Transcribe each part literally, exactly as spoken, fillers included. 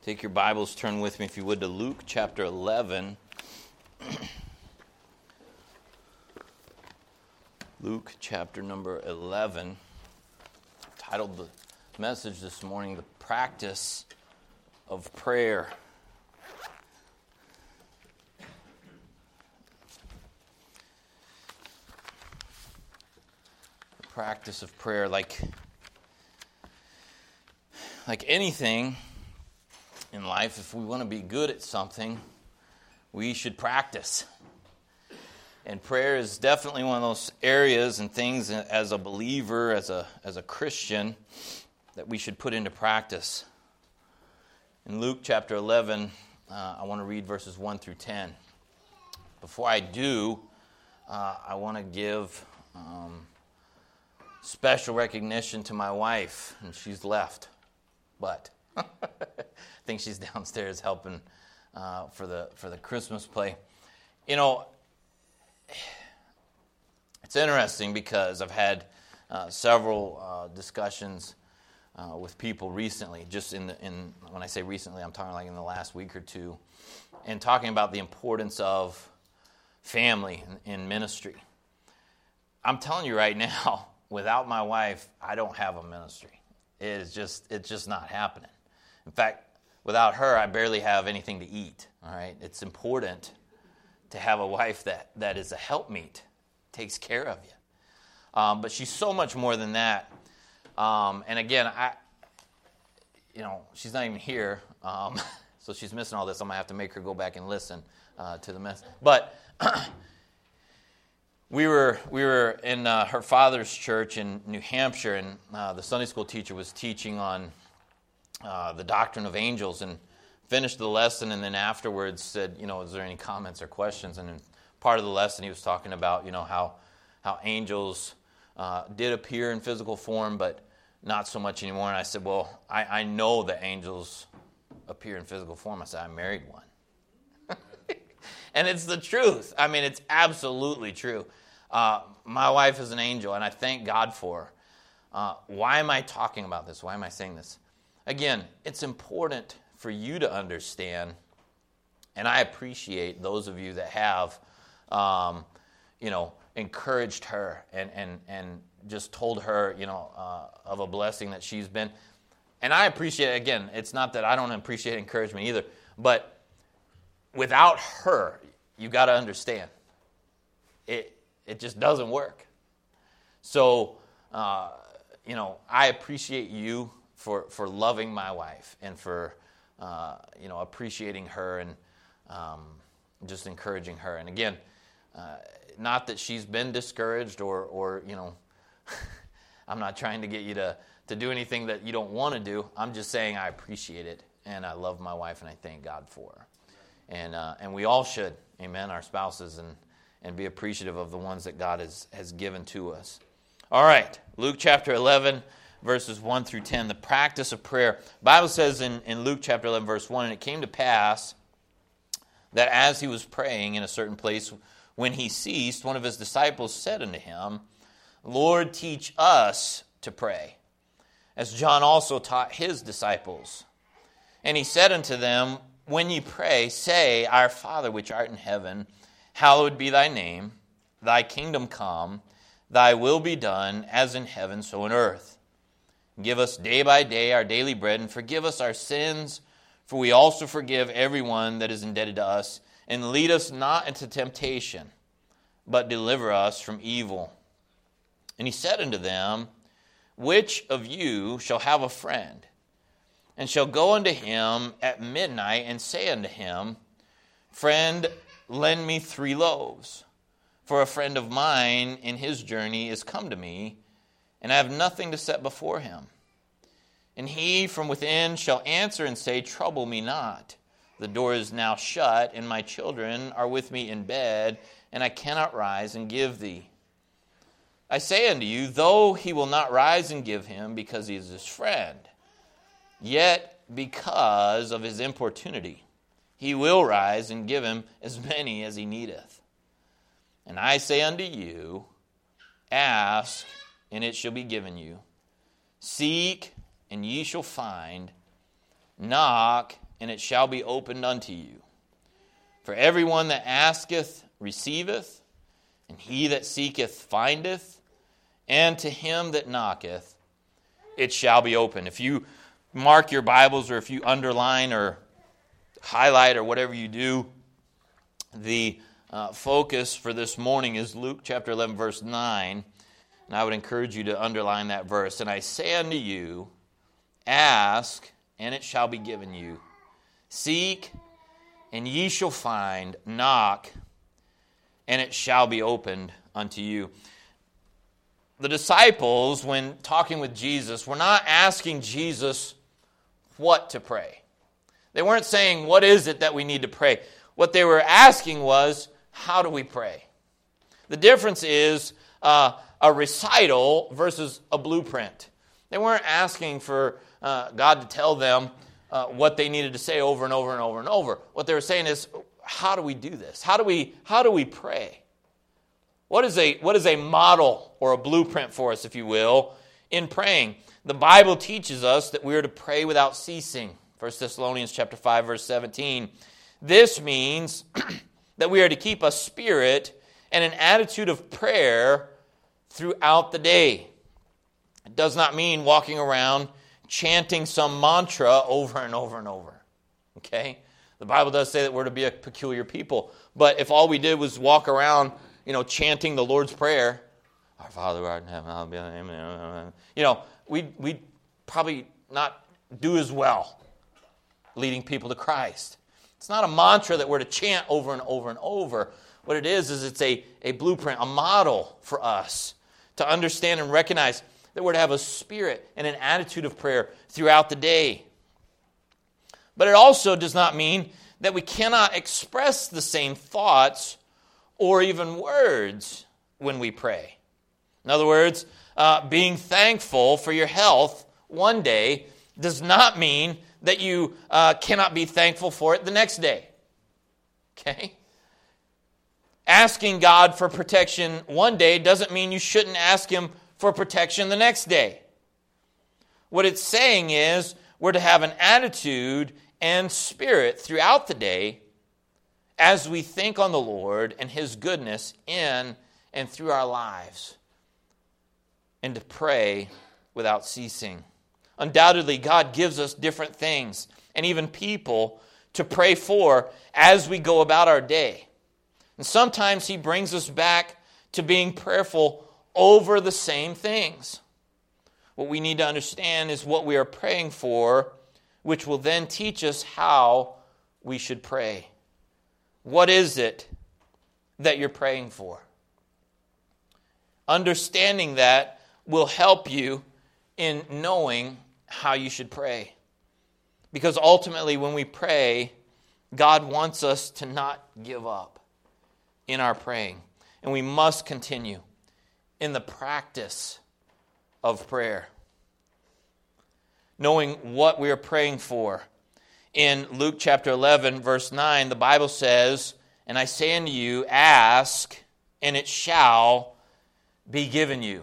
Take your Bibles, turn with me, if you would, to Luke chapter eleven. Luke chapter number eleven. Titled the message this morning, The Practice of Prayer. The practice of prayer, like, like anything in life, if we want to be good at something, we should practice. And prayer is definitely one of those areas and things as a believer, as a as a Christian, that we should put into practice. In Luke chapter eleven, uh, I want to read verses one through ten. Before I do, uh, I want to give um, special recognition to my wife, and she's left, but I think she's downstairs helping uh, for the for the Christmas play. You know, it's interesting because I've had uh, several uh, discussions uh, with people recently. Just in the in when I say recently, I'm talking like in the last week or two, and talking about the importance of family in, in ministry. I'm telling you right now, without my wife, I don't have a ministry. It is just it's just not happening. In fact, without her, I barely have anything to eat. All right, it's important to have a wife that, that is a helpmeet, takes care of you. Um, but she's so much more than that. Um, and again, I, you know, she's not even here, um, so she's missing all this. I'm gonna have to make her go back and listen uh, to the mess. But we were we were in uh, her father's church in New Hampshire, and uh, the Sunday school teacher was teaching on Uh, the doctrine of angels, and finished the lesson, and then afterwards said, you know, is there any comments or questions? And in part of the lesson he was talking about, you know, how how angels uh, did appear in physical form, but not so much anymore. And I said, well, I, I know that angels appear in physical form. I said, I married one. And it's the truth. I mean, it's absolutely true. Uh, my wife is an angel, and I thank God for her. Uh, why am I talking about this? Why am I saying this? Again, it's important for you to understand, and I appreciate those of you that have, um, you know, encouraged her and and and just told her, you know, uh, of a blessing that she's been. And I appreciate it. Again, it's not that I don't appreciate encouragement either, but without her, you got to understand, it it just doesn't work. So, uh, you know, I appreciate you for for loving my wife and for, uh, you know, appreciating her and um, just encouraging her. And again, uh, not that she's been discouraged or, or you know, I'm not trying to get you to, to do anything that you don't want to do. I'm just saying I appreciate it, and I love my wife, and I thank God for her. And uh, and we all should, amen, our spouses, and, and be appreciative of the ones that God has, has given to us. All right, Luke chapter eleven, verses one through ten, the practice of prayer. The Bible says in, in Luke chapter eleven, verse one, and it came to pass that as he was praying in a certain place, when he ceased, one of his disciples said unto him, Lord, teach us to pray, as John also taught his disciples. And he said unto them, when ye pray, say, Our Father which art in heaven, hallowed be thy name, thy kingdom come, thy will be done, as in heaven, so in earth. Give us day by day our daily bread, and forgive us our sins, for we also forgive everyone that is indebted to us. And lead us not into temptation, but deliver us from evil. And he said unto them, Which of you shall have a friend, and shall go unto him at midnight, and say unto him, Friend, lend me three loaves, for a friend of mine in his journey is come to me, and I have nothing to set before him. And he from within shall answer and say, Trouble me not. The door is now shut, and my children are with me in bed, and I cannot rise and give thee. I say unto you, though he will not rise and give him, because he is his friend, yet because of his importunity, he will rise and give him as many as he needeth. And I say unto you, Ask, and it shall be given you. Seek, and ye shall find. Knock, and it shall be opened unto you. For everyone that asketh receiveth, and he that seeketh findeth, and to him that knocketh it shall be opened. If you mark your Bibles, or if you underline or highlight or whatever you do, the uh, focus for this morning is Luke chapter eleven, verse nine. And I would encourage you to underline that verse. And I say unto you, ask, and it shall be given you. Seek, and ye shall find. Knock, and it shall be opened unto you. The disciples, when talking with Jesus, were not asking Jesus what to pray. They weren't saying, what is it that we need to pray? What they were asking was, how do we pray? The difference is uh, a recital versus a blueprint. They weren't asking for uh, God to tell them uh, what they needed to say over and over and over and over. What they were saying is, how do we do this? How do we, how do we pray? What is a, what is a model or a blueprint for us, if you will, in praying? The Bible teaches us that we are to pray without ceasing. First Thessalonians chapter five, verse seventeen. This means that we are to keep a spirit and an attitude of prayer throughout the day. It does not mean walking around chanting some mantra over and over and over. Okay? The Bible does say that we're to be a peculiar people. But if all we did was walk around, you know, chanting the Lord's Prayer, our Father who art in heaven, hallowed be thy name, you know, we'd, we'd probably not do as well leading people to Christ. It's not a mantra that we're to chant over and over and over. What it is, is it's a, a blueprint, a model for us to understand and recognize that we're to have a spirit and an attitude of prayer throughout the day. But it also does not mean that we cannot express the same thoughts or even words when we pray. In other words, uh, being thankful for your health one day does not mean that you uh, cannot be thankful for it the next day. Okay? Asking God for protection one day doesn't mean you shouldn't ask Him for protection the next day. What it's saying is we're to have an attitude and spirit throughout the day as we think on the Lord and His goodness in and through our lives, and to pray without ceasing. Undoubtedly, God gives us different things and even people to pray for as we go about our day. And sometimes He brings us back to being prayerful over the same things. What we need to understand is what we are praying for, which will then teach us how we should pray. What is it that you're praying for? Understanding that will help you in knowing how you should pray. Because ultimately, when we pray, God wants us to not give up in our praying. And we must continue in the practice of prayer. Knowing what we are praying for. In Luke chapter eleven, verse nine, the Bible says, and I say unto you, ask, and it shall be given you.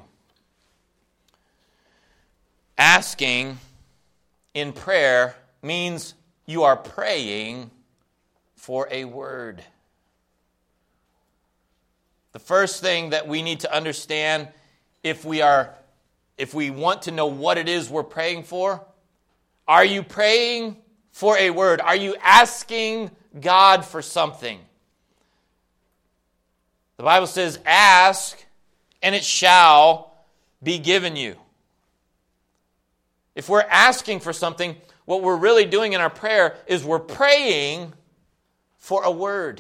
Asking in prayer means you are praying for a word. The first thing that we need to understand if we are, if we want to know what it is we're praying for, are you praying for a word? Are you asking God for something? The Bible says, ask, and it shall be given you. If we're asking for something, what we're really doing in our prayer is we're praying for a word.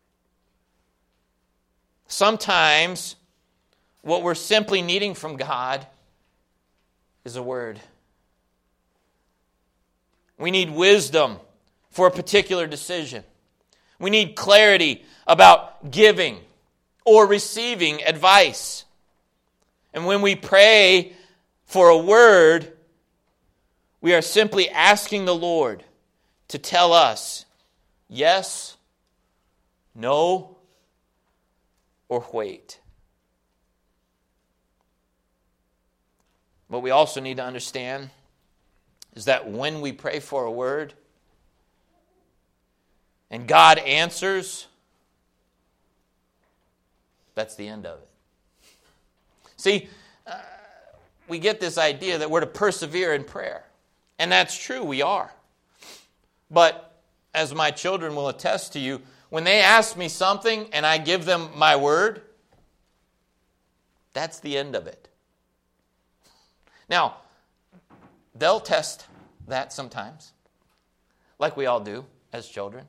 Sometimes what we're simply needing from God is a word. We need wisdom for a particular decision. We need clarity about giving or receiving advice. And when we pray for a word, we are simply asking the Lord to tell us yes, no, or wait. What we also need to understand is that when we pray for a word, and God answers, that's the end of it. See, uh, we get this idea that we're to persevere in prayer. And that's true, we are. But as my children will attest to you, when they ask me something and I give them my word, that's the end of it. Now, they'll test that sometimes, like we all do as children.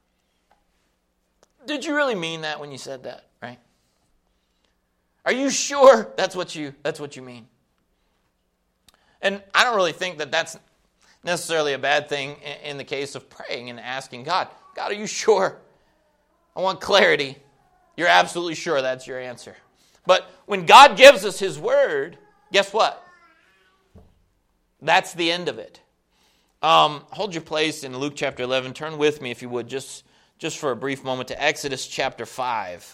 Did you really mean that when you said that, right? Are you sure that's what you that's what you mean? And I don't really think that that's necessarily a bad thing in the case of praying and asking God, God, are you sure? I want clarity. You're absolutely sure that's your answer. But when God gives us His word, guess what? That's the end of it. Um, hold your place in Luke chapter eleven. Turn with me, if you would, just, just for a brief moment, to Exodus chapter five.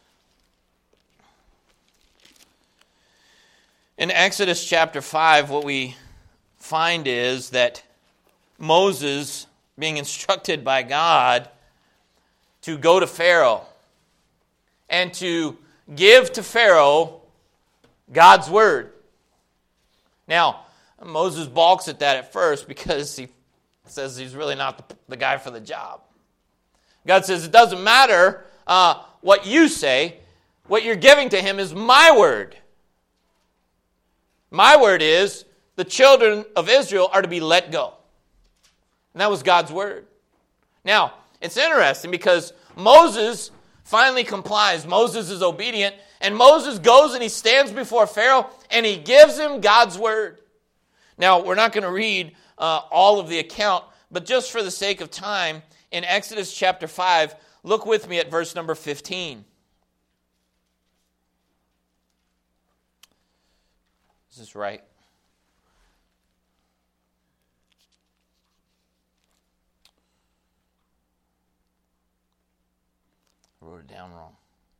In Exodus chapter five, what we find is that Moses, being instructed by God to go to Pharaoh and to give to Pharaoh God's word. Now, Moses balks at that at first because he says he's really not the, the guy for the job. God says, it doesn't matter uh, what you say. What you're giving to him is my word. My word is the children of Israel are to be let go. And that was God's word. Now, it's interesting because Moses finally complies. Moses is obedient. And Moses goes and he stands before Pharaoh and he gives him God's word. Now, we're not going to read uh, all of the account, but just for the sake of time, in Exodus chapter five, look with me at verse number fifteen. Is this right? I wrote it down wrong.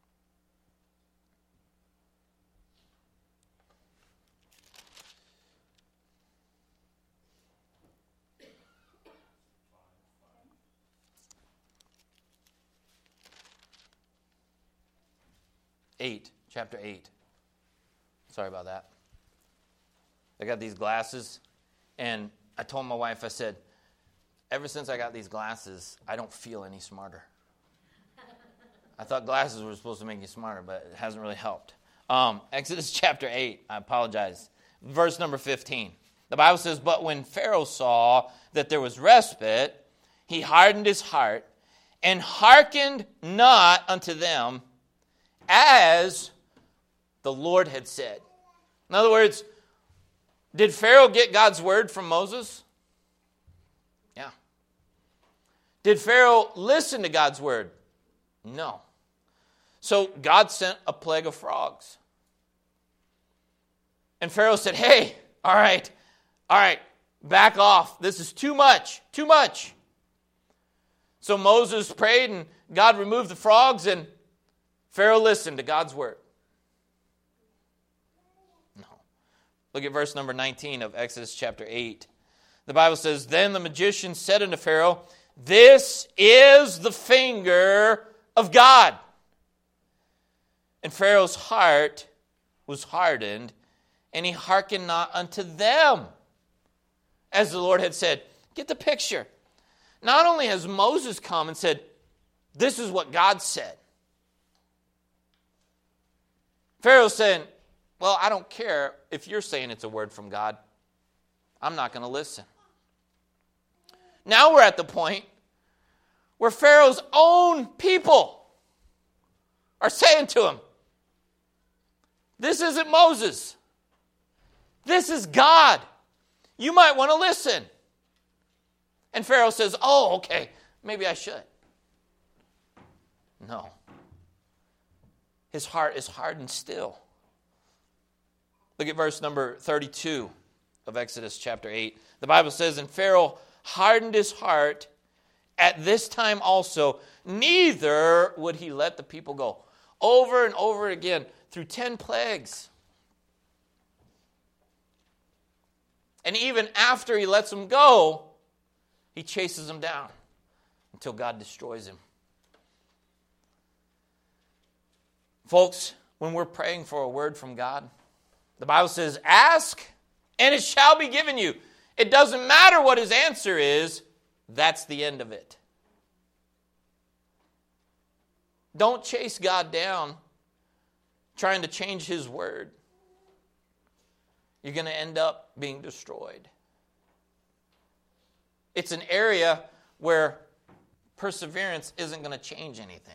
Eight, chapter eight. Sorry about that. I got these glasses, and I told my wife, I said, ever since I got these glasses, I don't feel any smarter. I thought glasses were supposed to make you smarter, but it hasn't really helped. Um, Exodus chapter eight, I apologize. Verse number fifteen. The Bible says, but when Pharaoh saw that there was respite, he hardened his heart and hearkened not unto them as the Lord had said. In other words, did Pharaoh get God's word from Moses? Yeah. Did Pharaoh listen to God's word? No. So God sent a plague of frogs. And Pharaoh said, hey, all right, all right, back off. This is too much, too much. So Moses prayed and God removed the frogs and Pharaoh listened to God's word. No. Look at verse number nineteen of Exodus chapter eight. The Bible says, then the magician said unto Pharaoh, this is the finger of God. And Pharaoh's heart was hardened, and he hearkened not unto them, as the Lord had said. Get the picture. Not only has Moses come and said, this is what God said. Pharaoh's saying, well, I don't care if you're saying it's a word from God. I'm not going to listen. Now we're at the point where Pharaoh's own people are saying to him, this isn't Moses. This is God. You might want to listen. And Pharaoh says, oh, okay, maybe I should. No. His heart is hardened still. Look at verse number thirty-two of Exodus chapter eight. The Bible says, and Pharaoh hardened his heart at this time also, neither would he let the people go. Over and over again, through ten plagues. And even after he lets them go, he chases them down. until God destroys him. Folks, when we're praying for a word from God, the Bible says, ask and it shall be given you. It doesn't matter what his answer is, that's the end of it. Don't chase God down trying to change his word. You're going to end up being destroyed. It's an area where perseverance isn't going to change anything.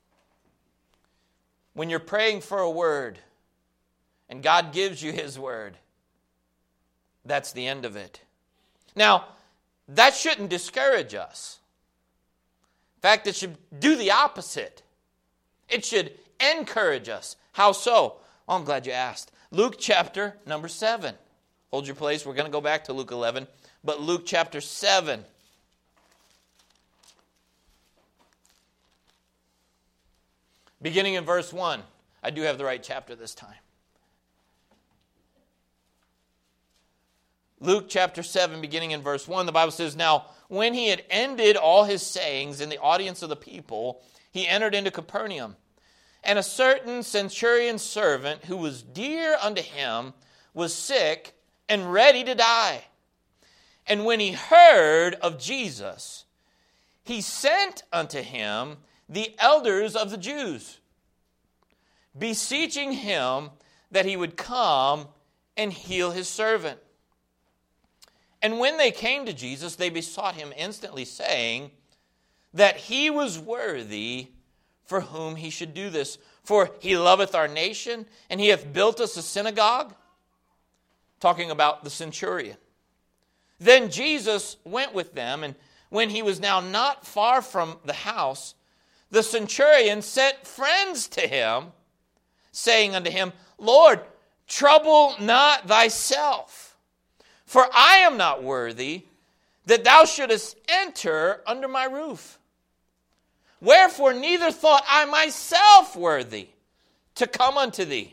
When you're praying for a word and God gives you his word, that's the end of it. Now, that shouldn't discourage us. In fact, it should do the opposite. It should encourage us. How so? Well, I'm glad you asked. Luke chapter number seven. Hold your place. We're going to go back to Luke eleven. But Luke chapter seven. Beginning in verse one. I do have the right chapter this time. Luke chapter seven, beginning in verse one, the Bible says, Now, when he had ended all his sayings in the audience of the people, he entered into Capernaum. And a certain centurion's servant, who was dear unto him, was sick and ready to die. And when he heard of Jesus, he sent unto him the elders of the Jews, beseeching him that he would come and heal his servant. And when they came to Jesus, they besought him instantly, saying that he was worthy for whom he should do this. For he loveth our nation, and he hath built us a synagogue. Talking about the centurion. Then Jesus went with them, and when he was now not far from the house, the centurion sent friends to him, saying unto him, Lord, trouble not thyself, for I am not worthy that thou shouldest enter under my roof. Wherefore neither thought I myself worthy to come unto thee.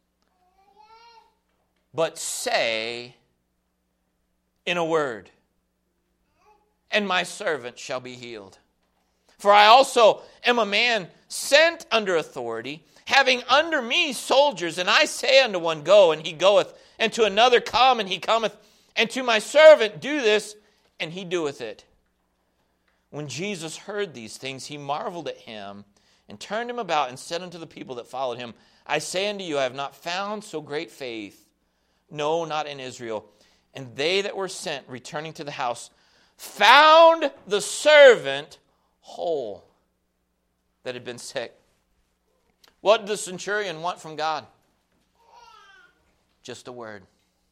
But say in a word, and my servant shall be healed. For I also am a man sent under authority, having under me soldiers, and I say unto one, Go, and he goeth, and to another, Come, and he cometh, and to my servant, Do this, and he doeth it. When Jesus heard these things, he marveled at him, and turned him about, and said unto the people that followed him, I say unto you, I have not found so great faith, no, not in Israel. And they that were sent, returning to the house, found the servant whole that had been sick. What did the centurion want from God? Just a word.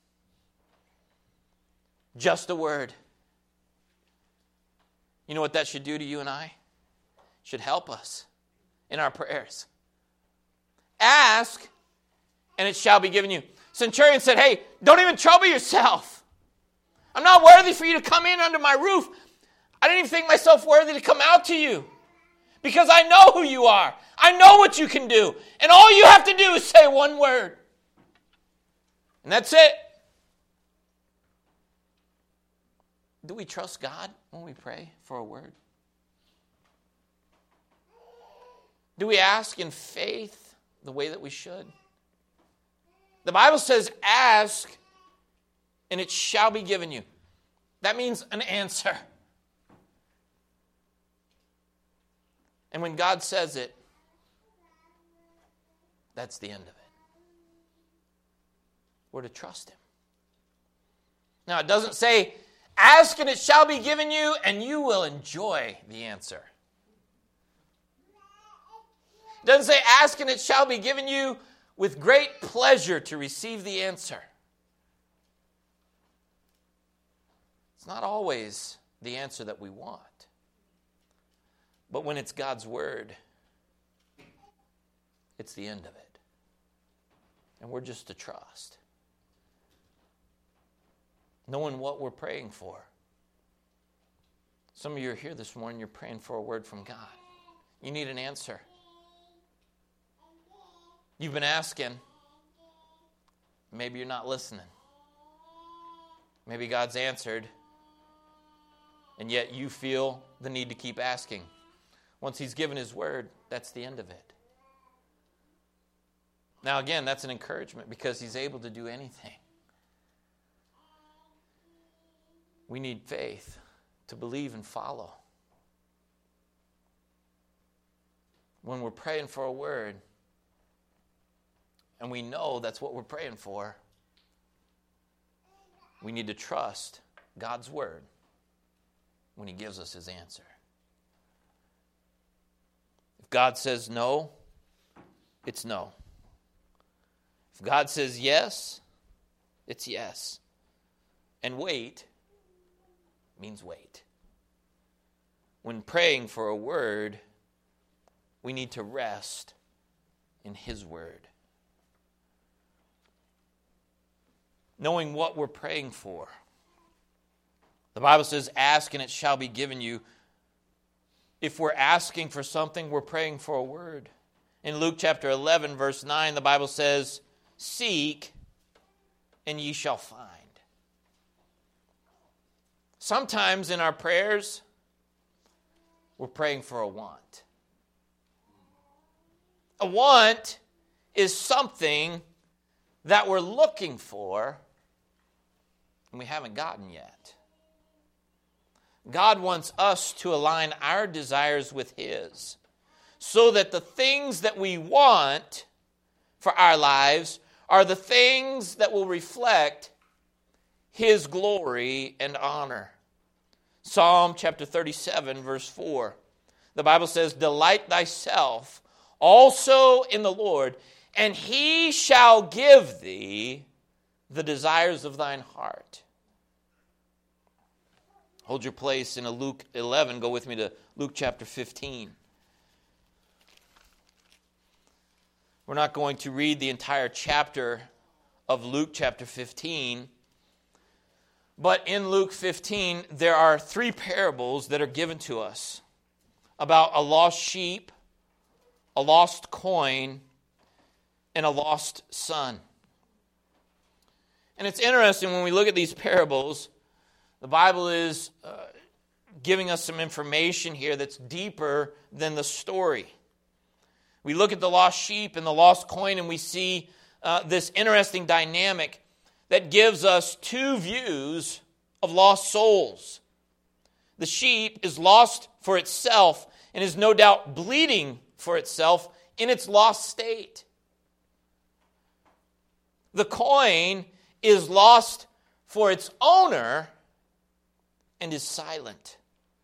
Just a word. You know what that should do to you and I? It should help us in our prayers. Ask, and it shall be given you. Centurion said, hey, don't even trouble yourself. I'm not worthy for you to come in under my roof. I didn't even think myself worthy to come out to you. Because I know who you are. I know what you can do. And all you have to do is say one word. And that's it. Do we trust God when we pray for a word? Do we ask in faith the way that we should? The Bible says, ask, and it shall be given you. That means an answer. And when God says it, that's the end of it. We're to trust him. Now, it doesn't say, ask and it shall be given you, and you will enjoy the answer. It doesn't say, ask and it shall be given you with great pleasure to receive the answer. It's not always the answer that we want. But when it's God's word, it's the end of it. And we're just to trust. Knowing what we're praying for. Some of you are here this morning, you're praying for a word from God. You need an answer. You've been asking. Maybe you're not listening. Maybe God's answered. And yet you feel the need to keep asking. Once he's given his word, that's the end of it. Now again, that's an encouragement because he's able to do anything. We need faith to believe and follow. When we're praying for a word, and we know that's what we're praying for, we need to trust God's word when he gives us his answer. If God says no, it's no. If God says yes, it's yes. And wait means wait. When praying for a word, we need to rest in his word. Knowing what we're praying for. The Bible says, ask and it shall be given you. If we're asking for something, we're praying for a word. In Luke chapter eleven, verse nine, the Bible says, seek and ye shall find. Sometimes in our prayers, we're praying for a want. A want is something that we're looking for and we haven't gotten yet. God wants us to align our desires with his so that the things that we want for our lives are the things that will reflect his glory and honor. Psalm chapter thirty-seven, verse four. The Bible says, delight thyself also in the Lord, and he shall give thee the desires of thine heart. Hold your place in a Luke eleven. Go with me to Luke chapter fifteen. We're not going to read the entire chapter of Luke chapter fifteen. But in Luke fifteen, there are three parables that are given to us about a lost sheep, a lost coin, and a lost son. And it's interesting when we look at these parables, the Bible is uh, giving us some information here that's deeper than the story. We look at the lost sheep and the lost coin and we see uh, this interesting dynamic that gives us two views of lost souls. The sheep is lost for itself and is no doubt bleeding for itself in its lost state. The coin is lost for its owner and is silent.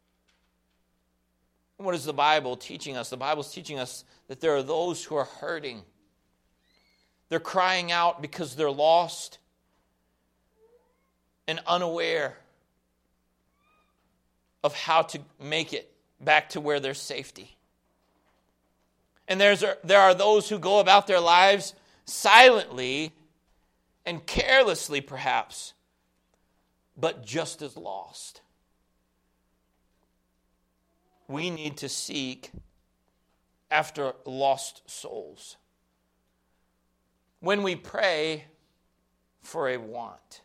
What is the Bible teaching us? The Bible is teaching us that there are those who are hurting. They're crying out because they're lost and unaware of how to make it back to where there's safety. And there's there are those who go about their lives silently and carelessly perhaps, but just as lost. We need to seek after lost souls when we pray for a want.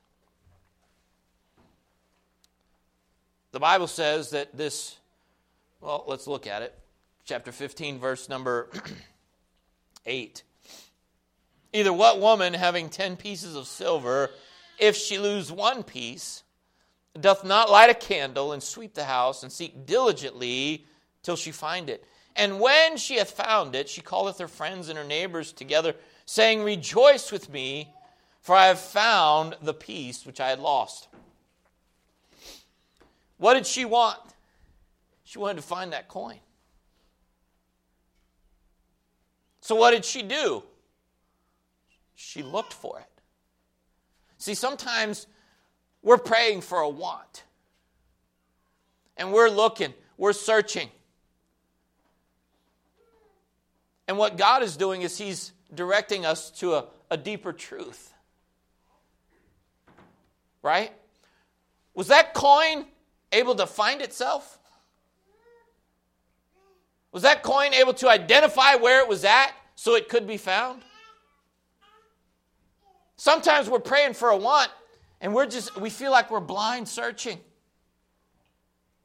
The Bible says that this, well, let's look at it. Chapter fifteen, verse number eight. Either what woman having ten pieces of silver, if she lose one piece, doth not light a candle and sweep the house and seek diligently till she find it? And when she hath found it, she calleth her friends and her neighbors together, saying, rejoice with me, for I have found the piece which I had lost. What did she want? She wanted to find that coin. So what did she do? She looked for it. See, sometimes we're praying for a want. And we're looking, we're searching. And what God is doing is he's directing us to a, a deeper truth. Right? Was that coin able to find itself? Was that coin able to identify where it was at so it could be found? Sometimes we're praying for a want and we're just we feel like we're blind searching.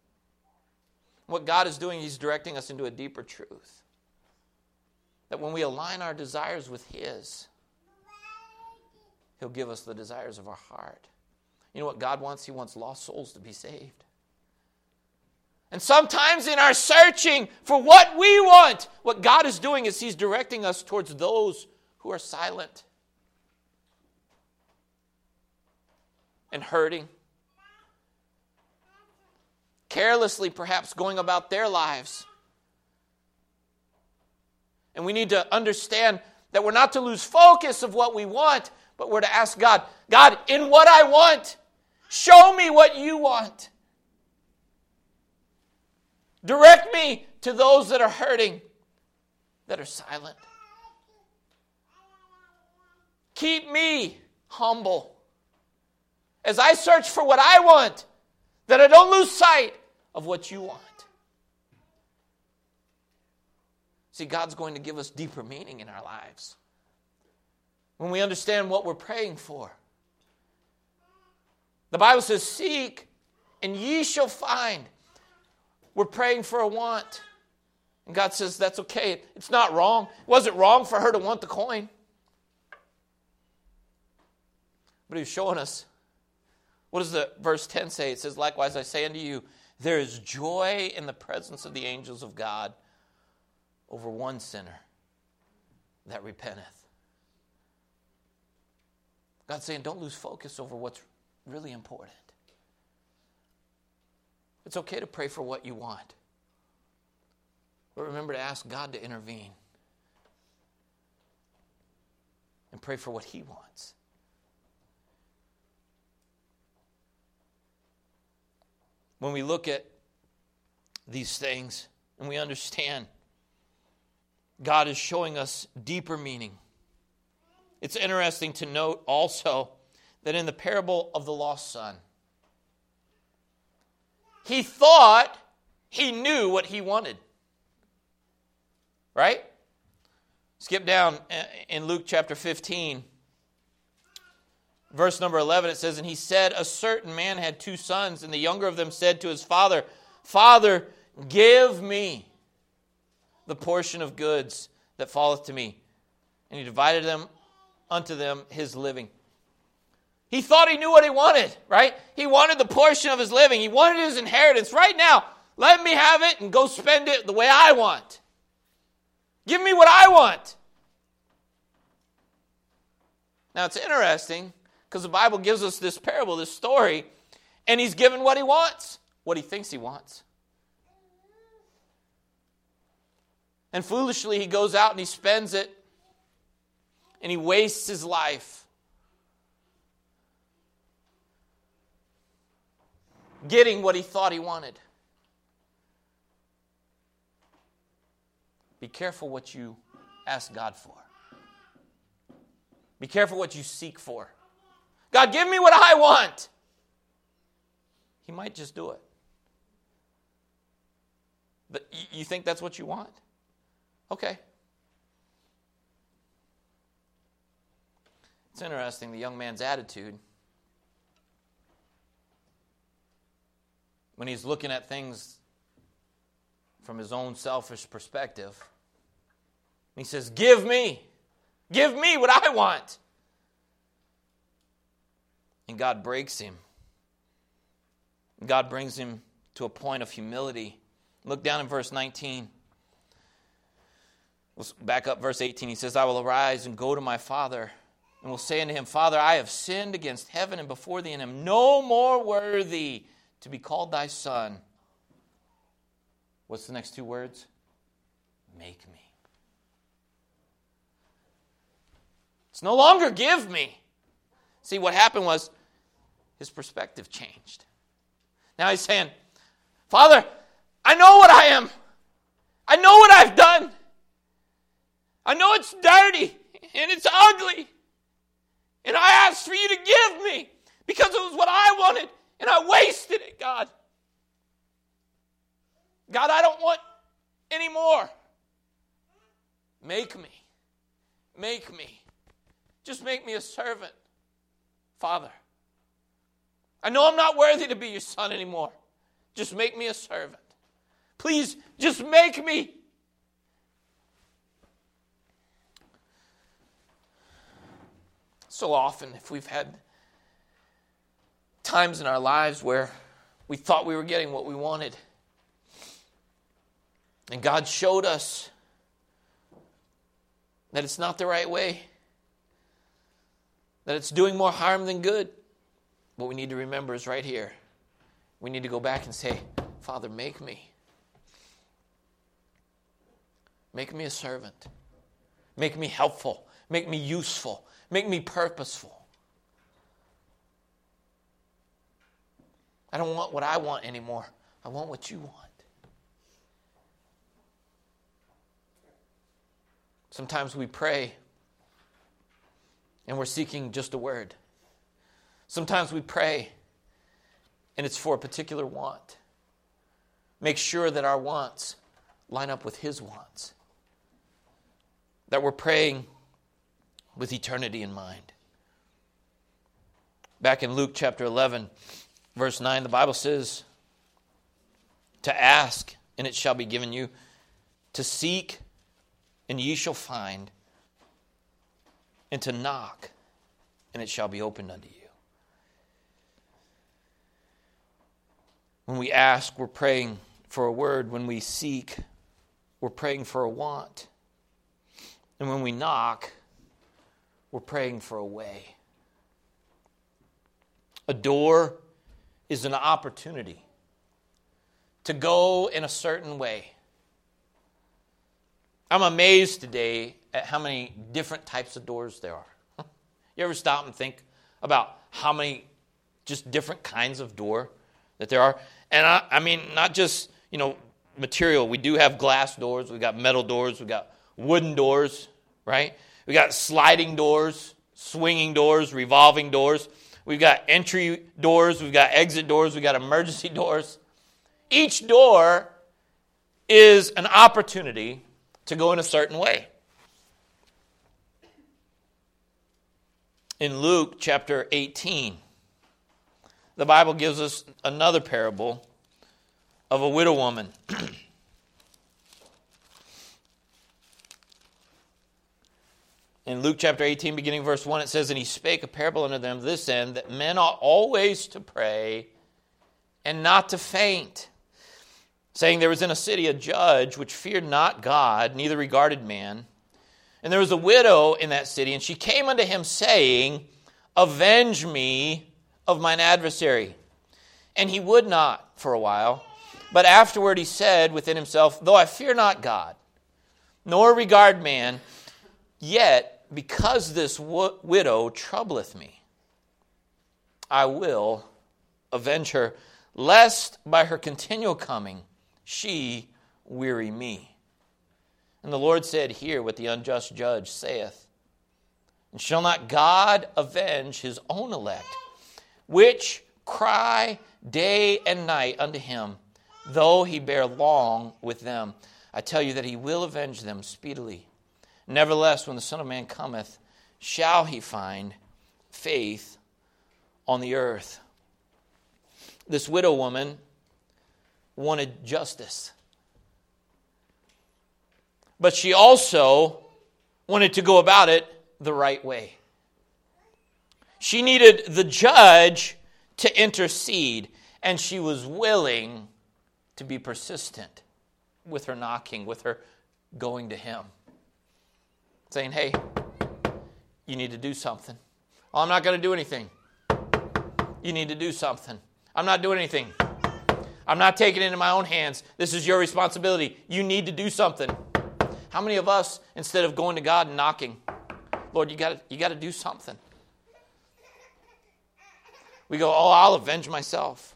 What God is doing, He's directing us into a deeper truth. That when we align our desires with His, He'll give us the desires of our heart. You know what God wants? He wants lost souls to be saved. And sometimes in our searching for what we want, what God is doing is He's directing us towards those who are silent and hurting, carelessly perhaps going about their lives. And we need to understand that we're not to lose focus of what we want, but we're to ask God, God, in what I want, show me what you want. Direct me to those that are hurting, that are silent. Keep me humble as I search for what I want, that I don't lose sight of what you want. See, God's going to give us deeper meaning in our lives when we understand what we're praying for. The Bible says, seek and ye shall find. We're praying for a want. And God says, that's okay. It's not wrong. It wasn't wrong for her to want the coin. But He was showing us, what does the verse ten say? It says, likewise I say unto you, there is joy in the presence of the angels of God over one sinner that repenteth. God's saying, don't lose focus over what's really important. It's okay to pray for what you want. But remember to ask God to intervene. And pray for what He wants. When we look at these things and we understand God is showing us deeper meaning, it's interesting to note also that in the parable of the lost son, he thought he knew what he wanted. Right? Skip down in Luke chapter fifteen. Verse number eleven, it says, and he said, a certain man had two sons, and the younger of them said to his father, Father, give me the portion of goods that falleth to me. And he divided them unto them his living. He thought he knew what he wanted, right? He wanted the portion of his living. He wanted his inheritance. Right now, let me have it and go spend it the way I want. Give me what I want. Now, it's interesting because the Bible gives us this parable, this story, and he's given what he wants, what he thinks he wants. And foolishly, he goes out and he spends it, and he wastes his life. Getting what he thought he wanted. Be careful what you ask God for. Be careful what you seek for. God, give me what I want. He might just do it. But you think that's what you want? Okay. It's interesting, the young man's attitude. When he's looking at things from his own selfish perspective, he says, give me. Give me what I want. And God breaks him. God brings him to a point of humility. Look down in verse nineteen. Let's back up verse eighteen. He says, I will arise and go to my father, and will say unto him, Father, I have sinned against heaven and before thee, and am no more worthy to be called thy son. What's the next two words? Make me. It's no longer give me. See, what happened was his perspective changed. Now he's saying, Father, I know what I am. I know what I've done. I know it's dirty and it's ugly. And I asked for you to give me because it was what I wanted. And I wasted it, God. God, I don't want any more. Make me. Make me. Just make me a servant, Father. I know I'm not worthy to be your son anymore. Just make me a servant. Please, just make me. So often, if we've had times in our lives where we thought we were getting what we wanted, and God showed us that it's not the right way, that it's doing more harm than good, what we need to remember is right here. We need to go back and say, Father, make me. Make me a servant. Make me helpful. Make me useful. Make me purposeful. I don't want what I want anymore. I want what you want. Sometimes we pray and we're seeking just a word. Sometimes we pray and it's for a particular want. Make sure that our wants line up with His wants. That we're praying with eternity in mind. Back in Luke chapter eleven, verse nine, the Bible says, to ask, and it shall be given you. To seek, and ye shall find. And to knock, and it shall be opened unto you. When we ask, we're praying for a word. When we seek, we're praying for a want. And when we knock, we're praying for a way. A door is an opportunity to go in a certain way. I'm amazed today at how many different types of doors there are. You ever stop and think about how many just different kinds of door that there are? And I, I mean, not just, you know, material. We do have glass doors. We've got metal doors. We've got wooden doors, right? We got sliding doors, swinging doors, revolving doors. We've got entry doors. We've got exit doors. We've got emergency doors. Each door is an opportunity to go in a certain way. In Luke chapter eighteen, the Bible gives us another parable of a widow woman. In Luke chapter eighteen, beginning verse one, it says, and he spake a parable unto them this end, that men ought always to pray and not to faint, saying, there was in a city a judge which feared not God, neither regarded man. And there was a widow in that city, and she came unto him, saying, avenge me of mine adversary. And he would not for a while. But afterward he said within himself, though I fear not God, nor regard man, yet because this w- widow troubleth me, I will avenge her, lest by her continual coming she weary me. And the Lord said, hear what the unjust judge saith. And shall not God avenge his own elect, which cry day and night unto him, though he bear long with them? I tell you that he will avenge them speedily. Nevertheless, when the Son of Man cometh, shall he find faith on the earth? This widow woman wanted justice. But she also wanted to go about it the right way. She needed the judge to intercede, and she was willing to be persistent with her knocking, with her going to him, saying, hey, you need to do something. Oh, I'm not going to do anything. You need to do something. I'm not doing anything. I'm not taking it into my own hands. This is your responsibility. You need to do something. How many of us, instead of going to God and knocking, Lord, you got you got to do something. We go, oh, I'll avenge myself.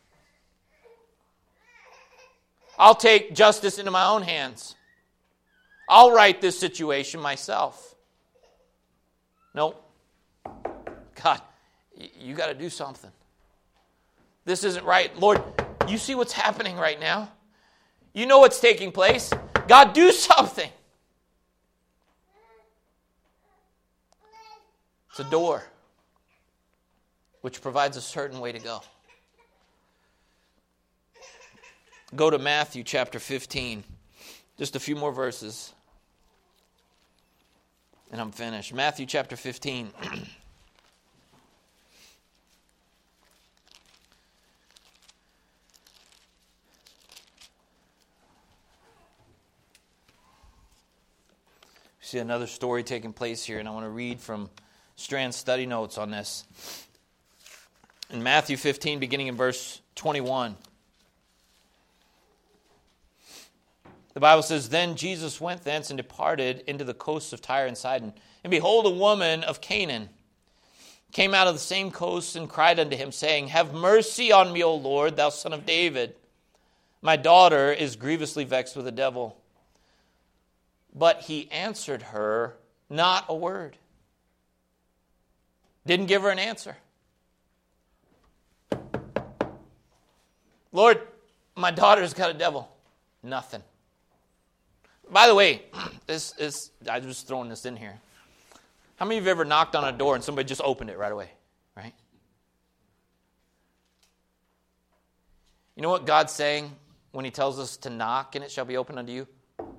I'll take justice into my own hands. I'll right this situation myself. Nope. God, you got to do something. This isn't right. Lord, you see what's happening right now. You know what's taking place. God, do something. It's a door which provides a certain way to go. go to Matthew chapter fifteen. Just a few more verses. And I'm finished. Matthew chapter fifteen. See another story taking place here, and I want to read from Strand's study notes on this. In Matthew fifteen, beginning in verse twenty-one. The Bible says, Then Jesus went thence and departed into the coasts of Tyre and Sidon. And behold, a woman of Canaan came out of the same coast and cried unto him, saying, Have mercy on me, O Lord, thou son of David. My daughter is grievously vexed with a devil. But he answered her not a word. Didn't give her an answer. Lord, my daughter's got a devil. Nothing. By the way, this is, I'm just throwing this in here. How many of you have ever knocked on a door and somebody just opened it right away? Right? You know what God's saying when he tells us to knock and it shall be opened unto you?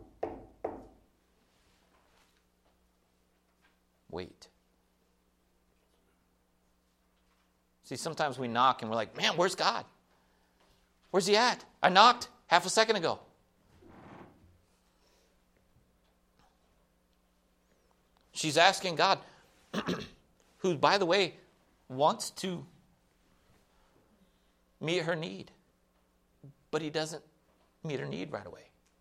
Wait. See, sometimes we knock and we're like, man, where's God? Where's he at? I knocked half a second ago. She's asking God, who, by the way, wants to meet her need. But he doesn't meet her need right away.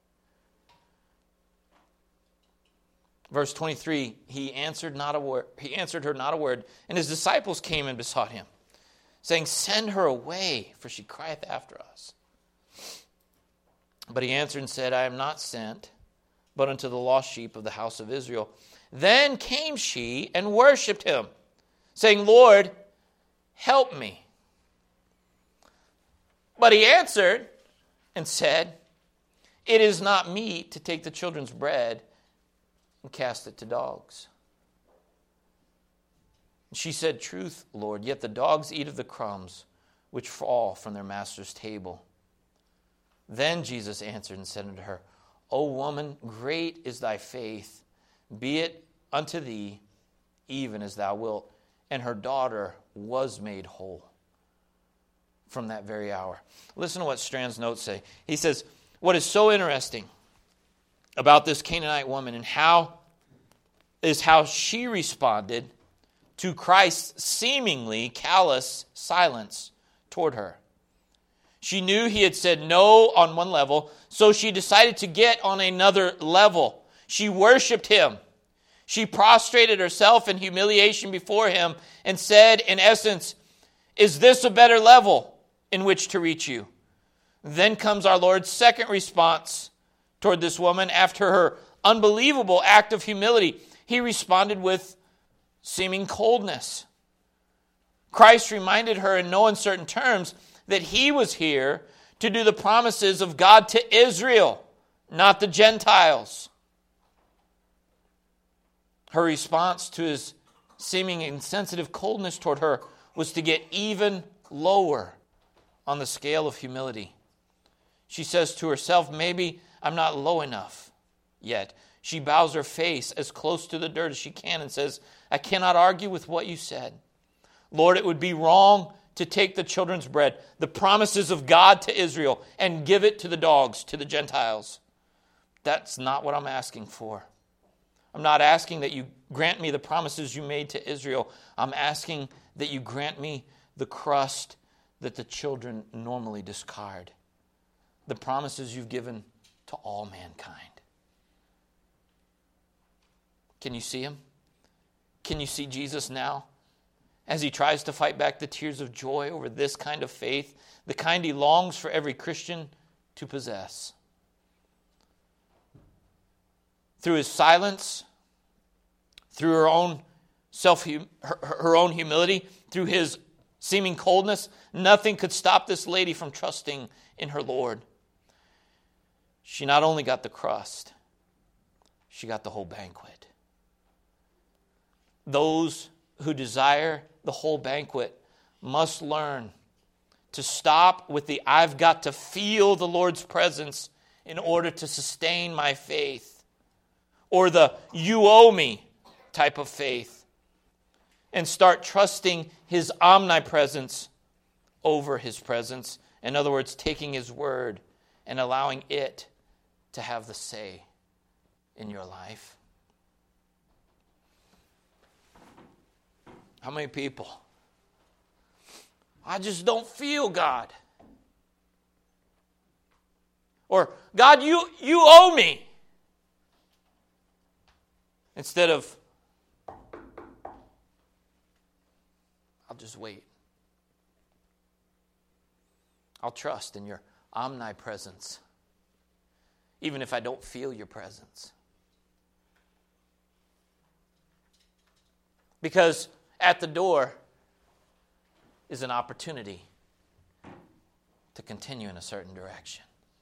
Verse twenty-three, he answered not a word. He answered her not a word, and his disciples came and besought him, saying, Send her away, for she crieth after us. But he answered and said, I am not sent, but unto the lost sheep of the house of Israel. Then came she and worshipped him, saying, Lord, help me. But he answered and said, It is not meet to take the children's bread and cast it to dogs. She said, Truth, Lord, yet the dogs eat of the crumbs which fall from their master's table. Then Jesus answered and said unto her, O woman, great is thy faith. Be it unto thee even as thou wilt. And her daughter was made whole from that very hour. Listen to what Strand's notes say. He says, what is so interesting about this Canaanite woman and how is how she responded to Christ's seemingly callous silence toward her. She knew he had said no on one level, so she decided to get on another level. She worshiped him. She prostrated herself in humiliation before him and said, in essence, is this a better level in which to reach you? Then comes our Lord's second response toward this woman after her unbelievable act of humility. He responded with seeming coldness. Christ reminded her in no uncertain terms that he was here to do the promises of God to Israel, not the Gentiles. Her response to his seeming insensitive coldness toward her was to get even lower on the scale of humility. She says to herself, maybe I'm not low enough yet. She bows her face as close to the dirt as she can and says, I cannot argue with what you said. Lord, it would be wrong to take the children's bread, the promises of God to Israel, and give it to the dogs, to the Gentiles. That's not what I'm asking for. I'm not asking that you grant me the promises you made to Israel. I'm asking that you grant me the crust that the children normally discard. The promises you've given to all mankind. Can you see him? Can you see Jesus now? As he tries to fight back the tears of joy over this kind of faith, the kind he longs for every Christian to possess. Through his silence, through her own self, her, her own humility, through his seeming coldness, nothing could stop this lady from trusting in her Lord. She not only got the crust, she got the whole banquet. Those who desire the whole banquet must learn to stop with the I've got to feel the Lord's presence in order to sustain my faith, or the you owe me type of faith, and start trusting His omnipresence over His presence. In other words, taking His word and allowing it to have the say in your life. How many people? I just don't feel God. Or, God, you, you owe me. Instead of, I'll just wait. I'll trust in your omnipresence, even if I don't feel your presence. Because at the door is an opportunity to continue in a certain direction.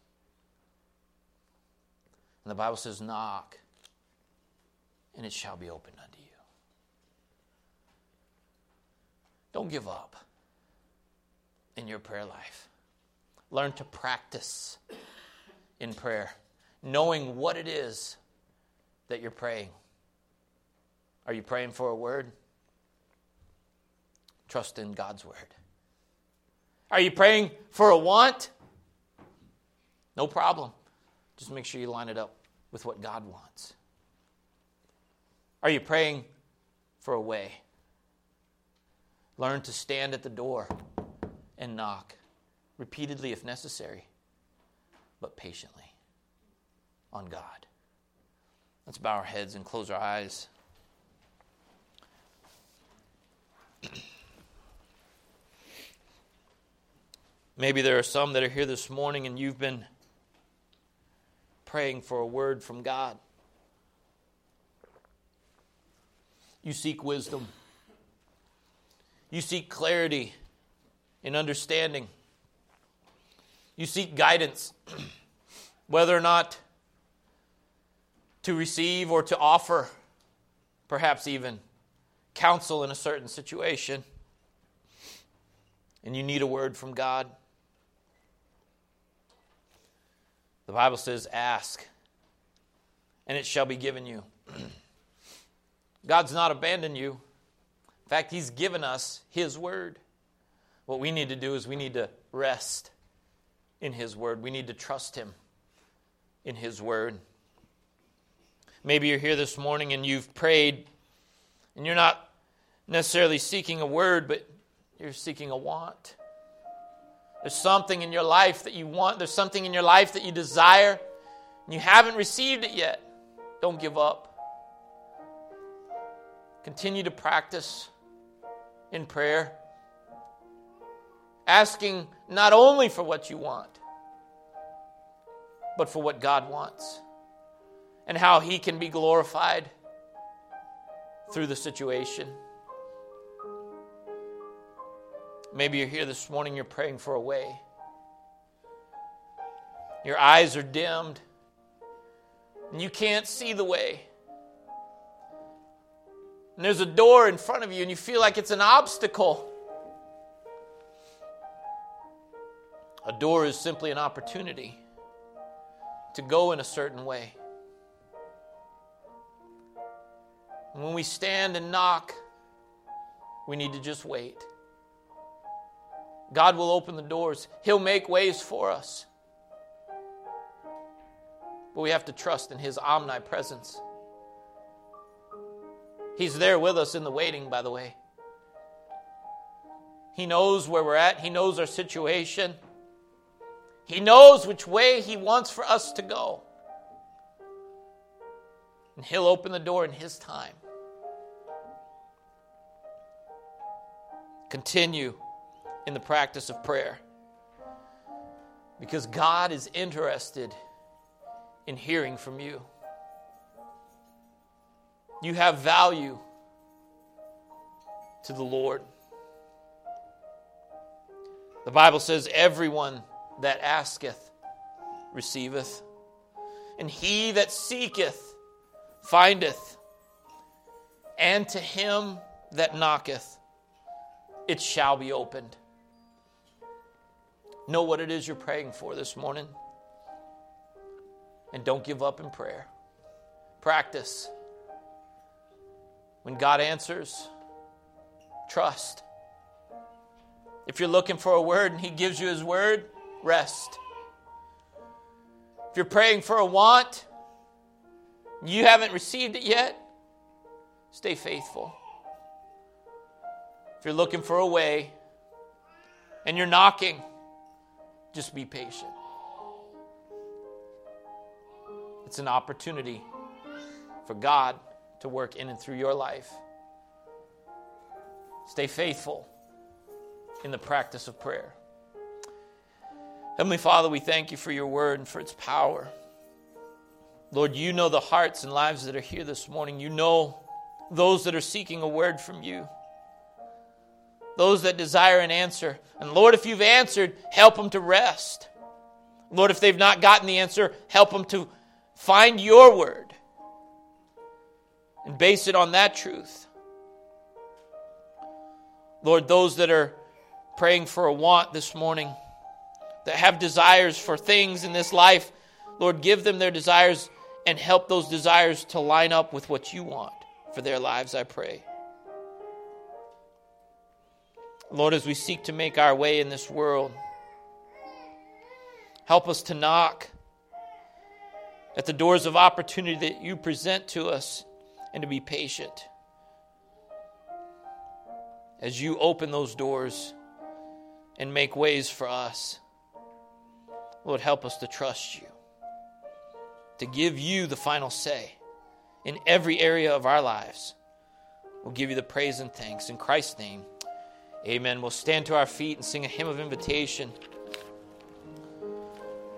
And the Bible says, knock, and it shall be opened unto you. Don't give up in your prayer life. Learn to practice in prayer, knowing what it is that you're praying. Are you praying for a word? Trust in God's word. Are you praying for a want? No problem. Just make sure you line it up with what God wants. Are you praying for a way? Learn to stand at the door and knock, repeatedly if necessary, but patiently on God. Let's bow our heads and close our eyes. Maybe there are some that are here this morning and you've been praying for a word from God. You seek wisdom. You seek clarity in understanding. You seek guidance, whether or not to receive or to offer, perhaps even counsel in a certain situation. And you need a word from God. The Bible says, ask, and it shall be given you. God's not abandoned you. In fact, He's given us His word. What we need to do is we need to rest in His word. We need to trust Him in His word. Maybe you're here this morning and you've prayed, and you're not necessarily seeking a word, but you're seeking a want. There's something in your life that you want. There's something in your life that you desire, and you haven't received it yet. Don't give up. Continue to practice in prayer, asking not only for what you want, but for what God wants, and how He can be glorified through the situation. Maybe you're here this morning, you're praying for a way. Your eyes are dimmed, and you can't see the way. And there's a door in front of you, and you feel like it's an obstacle. A door is simply an opportunity to go in a certain way. And when we stand and knock, we need to just wait. God will open the doors. He'll make ways for us. But we have to trust in His omnipresence. He's there with us in the waiting, by the way. He knows where we're at. He knows our situation. He knows which way He wants for us to go. And He'll open the door in His time. Continue in the practice of prayer, because God is interested in hearing from you. You have value to the Lord. The Bible says, everyone that asketh receiveth, and he that seeketh findeth, and to him that knocketh it shall be opened. Know what it is you're praying for this morning. And don't give up in prayer. Practice. When God answers, trust. If you're looking for a word and He gives you His word, rest. If you're praying for a want, you haven't received it yet, stay faithful. If you're looking for a way and you're knocking, just be patient. It's an opportunity for God to work in and through your life. Stay faithful in the practice of prayer. Heavenly Father, we thank you for your word and for its power. Lord, you know the hearts and lives that are here this morning. You know those that are seeking a word from you. Those that desire an answer. And Lord, if you've answered, help them to rest. Lord, if they've not gotten the answer, help them to find your word and base it on that truth. Lord, those that are praying for a want this morning, that have desires for things in this life, Lord, give them their desires and help those desires to line up with what you want for their lives, I pray. Lord, as we seek to make our way in this world, help us to knock at the doors of opportunity that you present to us and to be patient as you open those doors and make ways for us. Lord, help us to trust you, to give you the final say in every area of our lives. We'll give you the praise and thanks. In Christ's name, amen. We'll stand to our feet and sing a hymn of invitation.